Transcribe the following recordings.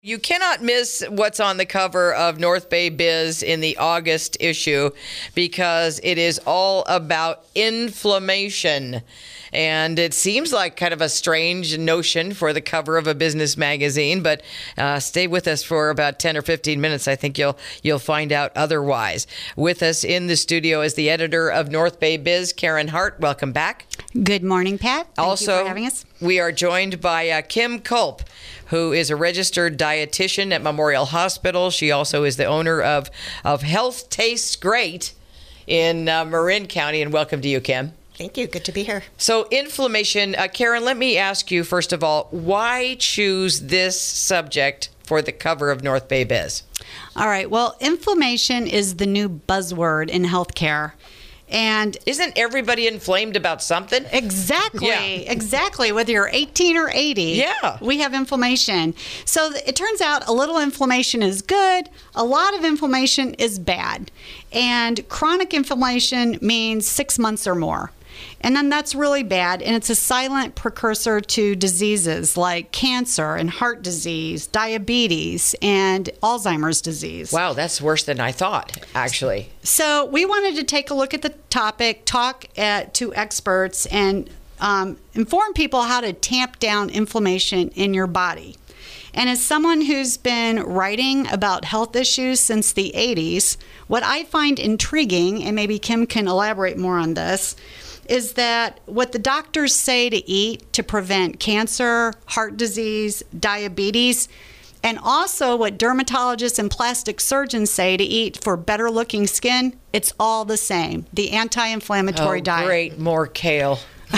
You cannot miss what's on the cover of North Bay Biz in the August issue because it is all about inflammation. And it seems like kind of a strange notion for the cover of a business magazine, but stay with us for about 10 or 15 minutes. I think you'll find out otherwise. With us in the studio is the editor of North Bay Biz, Karen Hart. Welcome back. Good morning, Pat. Thank you for having us. We are joined by Kim Culp, who is a registered dietitian at Memorial Hospital. She also is the owner of Health Tastes Great in Marin County. And welcome to you, Kim. Thank you. Good to be here. So inflammation, Karen, let me ask you, first of all, why choose this subject for the cover of North Bay Biz? All right. Well, inflammation is the new buzzword in healthcare. And isn't everybody inflamed about something? Exactly. Yeah. Exactly. Whether you're 18 or 80, yeah, we have inflammation. So it turns out a little inflammation is good. A lot of inflammation is bad. And chronic inflammation means 6 months or more. And then that's really bad, and it's a silent precursor to diseases like cancer and heart disease, diabetes, and Alzheimer's disease. Wow, that's worse than I thought, actually. So we wanted to take a look at the topic, talk to experts, and inform people how to tamp down inflammation in your body. And as someone who's been writing about health issues since the 80s, what I find intriguing, and maybe Kim can elaborate more on this, is that what the doctors say to eat to prevent cancer, heart disease, diabetes, and also what dermatologists and plastic surgeons say to eat for better looking skin, it's all the same. The anti-inflammatory diet. Great, more kale.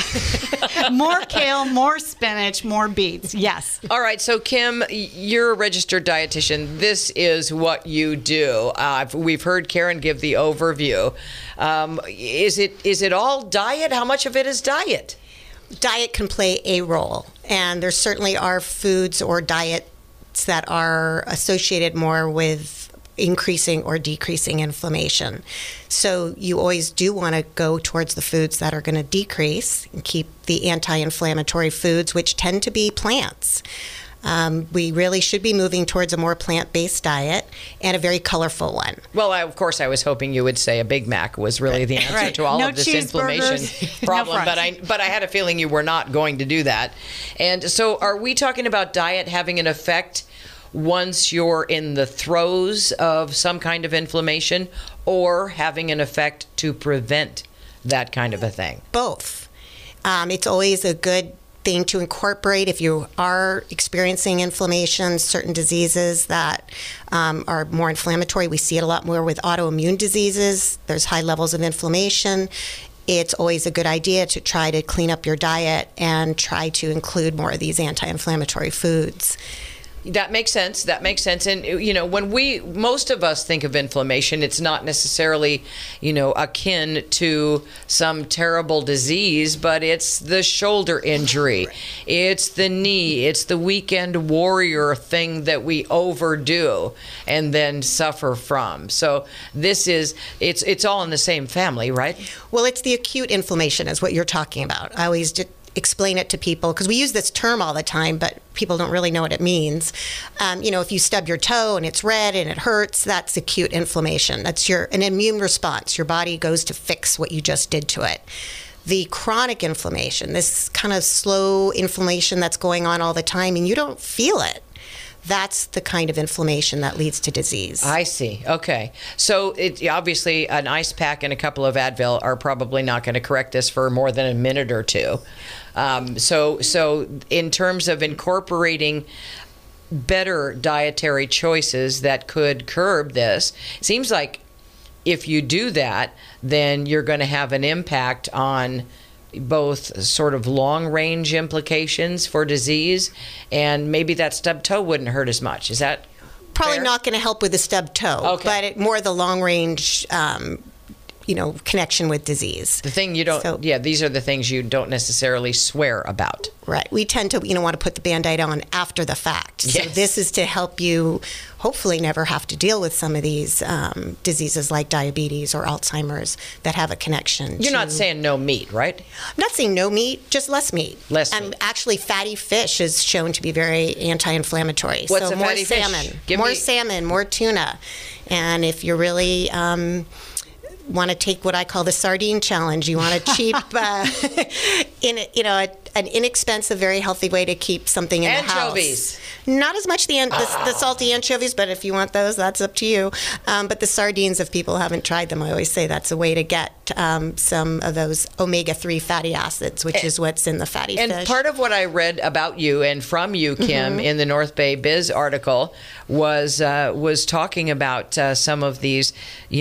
More kale, more spinach, more beets. Yes. All right. So, Kim, you're a registered dietitian. This is what you do. We've heard Karen give the overview. Is it all diet? How much of it is diet? Diet can play a role, and there certainly are foods or diets that are associated more with increasing or decreasing inflammation. So you always do want to go towards the foods that are going to decrease and keep the anti-inflammatory foods, which tend to be plants. We really should be moving towards a more plant-based diet and a very colorful one. Well, of course, I was hoping you would say a Big Mac was really the answer to all of this inflammation problem, no but I had a feeling you were not going to do that. And so are we talking about diet having an effect once you're in the throes of some kind of inflammation, or having an effect to prevent that kind of a thing? Both. It's always a good thing to incorporate if you are experiencing inflammation, certain diseases that are more inflammatory. We see it a lot more with autoimmune diseases. There's high levels of inflammation. It's always a good idea to try to clean up your diet and try to include more of these anti-inflammatory foods. That makes sense. And, when most of us think of inflammation, it's not necessarily, akin to some terrible disease, but it's the shoulder injury. Right. It's the knee. It's the weekend warrior thing that we overdo and then suffer from. So it's all in the same family, right? Well, it's the acute inflammation is what you're talking about. I always explain it to people because we use this term all the time, but people don't really know what it means. If you stub your toe and it's red and it hurts, that's acute inflammation. That's an immune response. Your body goes to fix what you just did to it. The chronic inflammation, this kind of slow inflammation that's going on all the time and you don't feel it, that's the kind of inflammation that leads to disease. I see. Okay. So obviously an ice pack and a couple of Advil are probably not going to correct this for more than a minute or two. So in terms of incorporating better dietary choices that could curb this, it seems like if you do that, then you're going to have an impact on both sort of long-range implications for disease, and maybe that stubbed toe wouldn't hurt as much. Is that probably fair? Not going to help with the stubbed toe, okay. But more the long-range connection with disease. The thing you don't, these are the things you don't necessarily swear about. Right. We tend to, want to put the Band-Aid on after the fact. Yes. So this is to help you hopefully never have to deal with some of these diseases like diabetes or Alzheimer's that have a connection. You're not saying no meat, right? I'm not saying no meat, just less meat. Less meat. Actually, fatty fish is shown to be very anti-inflammatory. What's so a more fatty salmon, fish? more salmon, more tuna. And if you're really want to take what I call the sardine challenge. You want a cheap, an inexpensive, very healthy way to keep something in Anchovies. the house. Not as much the salty anchovies, but if you want those, that's up to you. But the sardines, if people haven't tried them, I always say that's a way to get some of those omega-3 fatty acids, which is what's in the fatty fish. And part of what I read about you and from you, Kim, in the North Bay Biz article was talking about some of these,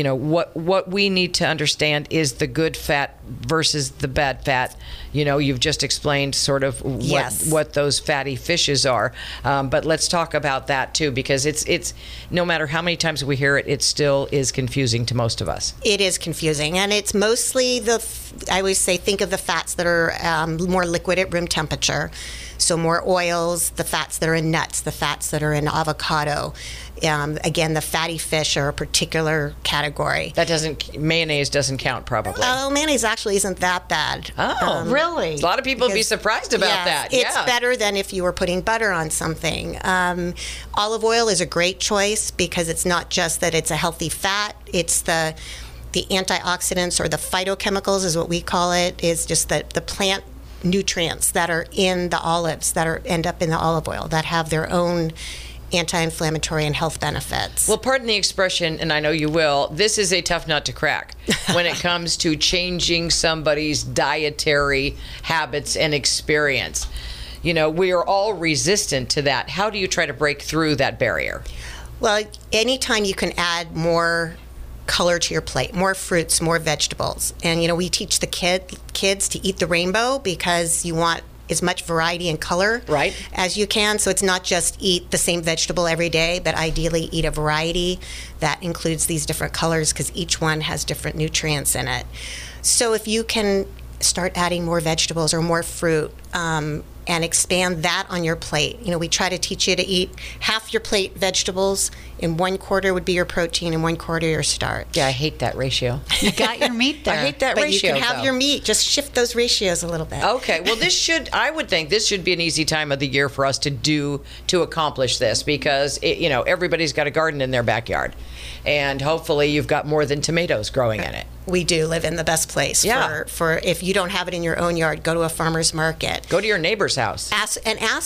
what we need to understand is the good fat versus the bad fat. You've just explained sort of what those fatty fishes are. But let's talk about that too, because it's no matter how many times we hear it, it still is confusing to most of us. It is confusing, and it's mostly I always say think of the fats that are more liquid at room temperature. So more oils, the fats that are in nuts, the fats that are in avocado. Again, the fatty fish are a particular category. Mayonnaise doesn't count probably. Oh, mayonnaise actually isn't that bad. Oh, really? A lot of people would be surprised about that. It's better than if you were putting butter on something. Olive oil is a great choice because it's not just that it's a healthy fat, it's the antioxidants or the phytochemicals is what we call it, is just the plant nutrients that are in the olives that end up in the olive oil that have their own anti-inflammatory and health benefits. Well, pardon the expression, and I know you will, this is a tough nut to crack when it comes to changing somebody's dietary habits and experience. We are all resistant to that. How do you try to break through that barrier? Well, anytime you can add more color to your plate, more fruits, more vegetables. And, we teach the kids to eat the rainbow because you want as much variety and color as you can. So it's not just eat the same vegetable every day, but ideally eat a variety that includes these different colors because each one has different nutrients in it. So if you can start adding more vegetables or more fruit, and expand that on your plate. We try to teach you to eat half your plate vegetables, and 1/4 would be your protein, and 1/4 your starch. Yeah, I hate that ratio. You got your meat there. I hate that but ratio. You can have your meat. Just shift those ratios a little bit. Okay. Well, I would think this should be an easy time of the year for us to accomplish this because everybody's got a garden in their backyard, and hopefully you've got more than tomatoes growing in it. We do live in the best place for if you don't have it in your own yard, go to a farmer's market. Go to your neighbor's house. Ask,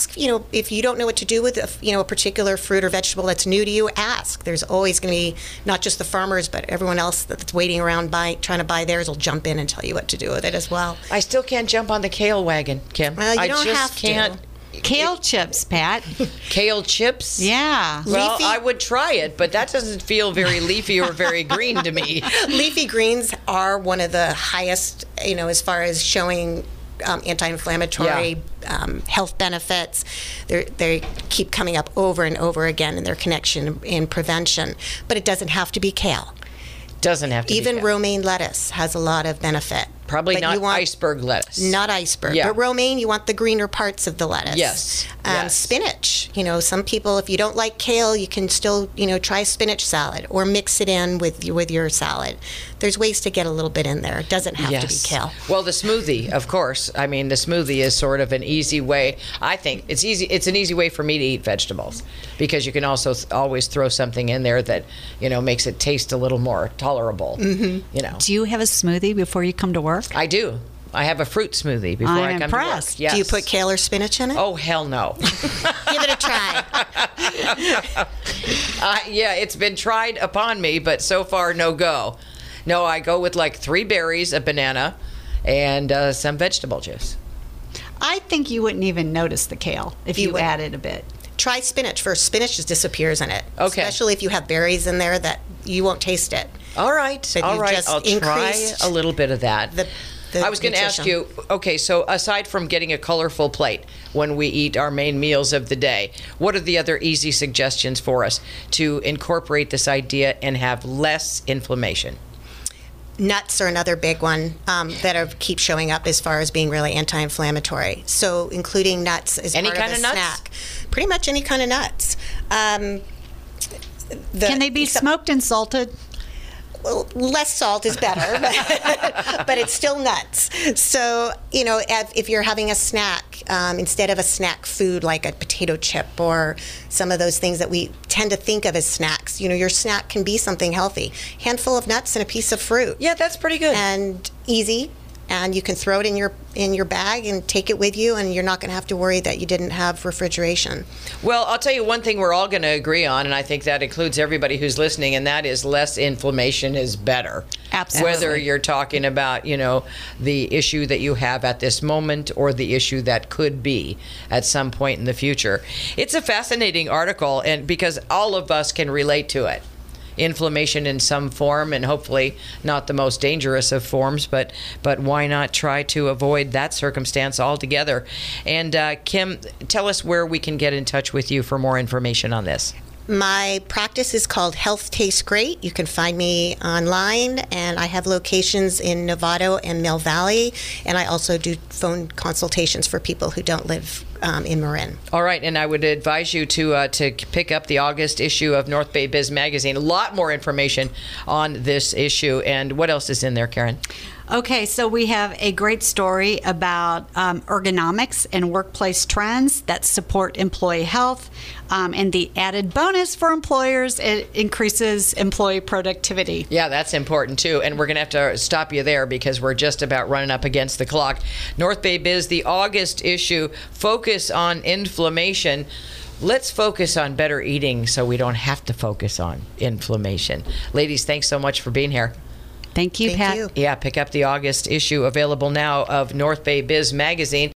if you don't know what to do with a particular fruit or vegetable that's new to you, ask. There's always going to be not just the farmers, but everyone else that's waiting around trying to buy theirs will jump in and tell you what to do with it as well. I still can't jump on the kale wagon, Kim. Well, you don't just have can't. Kale chips, Pat. Kale chips? Yeah. Well, Leafy. I would try it, but that doesn't feel very leafy or very green to me. Leafy greens are one of the highest, as far as showing anti-inflammatory health benefits. They keep coming up over and over again in their connection in prevention. But it doesn't have to be kale. Doesn't have to Even be kale. romaine lettuce has a lot of benefit. Probably But not you want- iceberg lettuce. Not iceberg, Yeah. but romaine, you want the greener parts of the lettuce. Yes, yes. Spinach. Some people, if you don't like kale, you can still, try spinach salad or mix it in with your salad. There's ways to get a little bit in there. It doesn't have to be kale. Well, the smoothie, of course. I mean, the smoothie is sort of an easy way. I think it's easy. It's an easy way for me to eat vegetables because you can also always throw something in there that makes it taste a little more tolerable. Mm-hmm. Do you have a smoothie before you come to work? I do. I have a fruit smoothie before I come impressed. to work. Yes. Do you put kale or spinach in it? Oh, hell no. Give it a try. Yeah, it's been tried upon me, but so far, no go. No, I go with like 3 berries, a banana, and some vegetable juice. I think you wouldn't even notice the kale if you would. added a bit. Try spinach first. Spinach just disappears in it. Okay. Especially if you have berries in there that you won't taste it. All right. But All you've right. just I'll try increased a little bit of that. the I was going to ask nutrition. you, okay, so aside from getting a colorful plate when we eat our main meals of the day, what are the other easy suggestions for us to incorporate this idea and have less inflammation? nuts are another big one keep showing up as far as being really anti-inflammatory. So including nuts as Any part kind of of a nuts? snack. Pretty much any kind of nuts. Can they be smoked and salted? Well, less salt is better, but it's still nuts. So, if you're having a snack, instead of a snack food like a potato chip or some of those things that we tend to think of as snacks, your snack can be something healthy. Handful of nuts and a piece of fruit. Yeah, that's pretty good. And easy. And you can throw it in your bag and take it with you, and you're not going to have to worry that you didn't have refrigeration. Well, I'll tell you one thing we're all going to agree on, and I think that includes everybody who's listening, and that is less inflammation is better. Absolutely. Whether you're talking about, the issue that you have at this moment or the issue that could be at some point in the future. It's a fascinating article, and because all of us can relate to it. Inflammation in some form, and hopefully not the most dangerous of forms, but why not try to avoid that circumstance altogether? And Kim, tell us where we can get in touch with you for more information on this. My practice is called Health Tastes Great. You can find me online, and I have locations in Novato and Mill Valley, and I also do phone consultations for people who don't live in Marin. All right, and I would advise you to pick up the August issue of North Bay Biz Magazine. A lot more information on this issue. And what else is in there, Karen? Okay, so we have a great story about ergonomics and workplace trends that support employee health. And the added bonus for employers, it increases employee productivity. Yeah, that's important too. And we're going to have to stop you there because we're just about running up against the clock. North Bay Biz, the August issue, focus on inflammation. Let's focus on better eating so we don't have to focus on inflammation. Ladies, thanks so much for being here. Thank you, Thank Pat. you. Yeah, pick up the August issue, available now, of North Bay Biz Magazine.